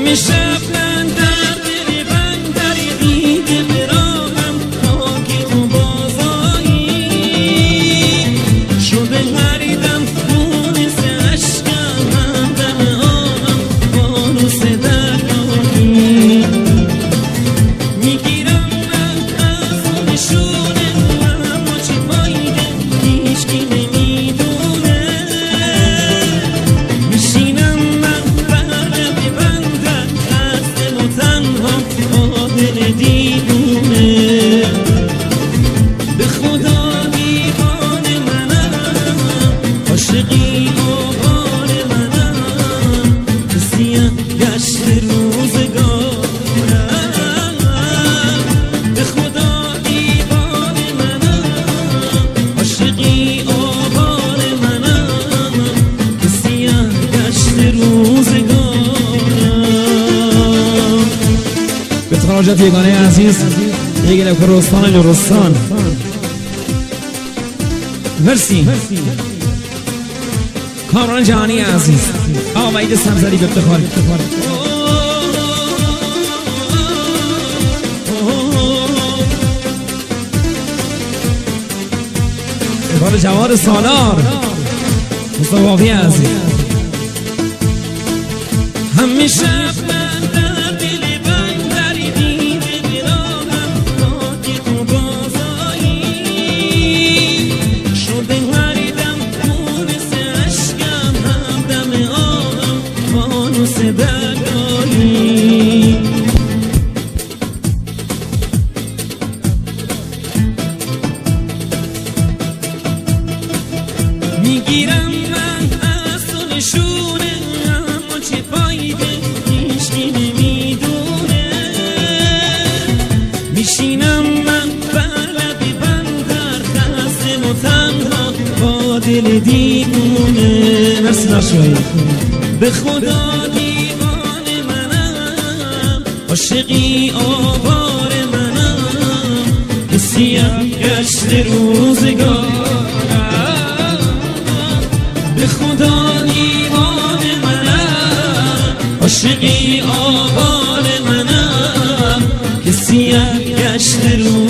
همیشه بندر دل بندری دیده براهم تا که تو بازایی شده هریدم مونس عشقم همدم آهم فانوس دریایی میگیرم من از نشونه اما چی فایده هیچکی نمیدونه میشینم من برم بندر خسته و تنها با دل دیوونه به خدا دیوانه منم عاشقی آوار منم سیاه گشت روزگارم به خدا دیوانه منم عاشقی آوار منم سیاه گشت روزگارم. به تراجت یگانه عزیز یگل کرستان لرستان مرسی. کامران جهانی عزیز آمید سمزری به افتخار افتخار جواد سالار مصطفی عزیز. همیشه بندر دل بندری دیده براهم تا که تو بازایی شده هریدم مونس عشقم همدم آهم فانوس دریایی میگیرم من از تو نشونه اما چه فایده هیچکی نمیدونه میشینم من بر لب بندر خسته و تنها با دل دیوونه. مرسی ناشوهی. به خدا دیوانه منم عاشقی آوار منم که سیاه گشت روزگارم به خدا دیوانه منم عاشقی آوار منم که سیاه گشت روزگارم.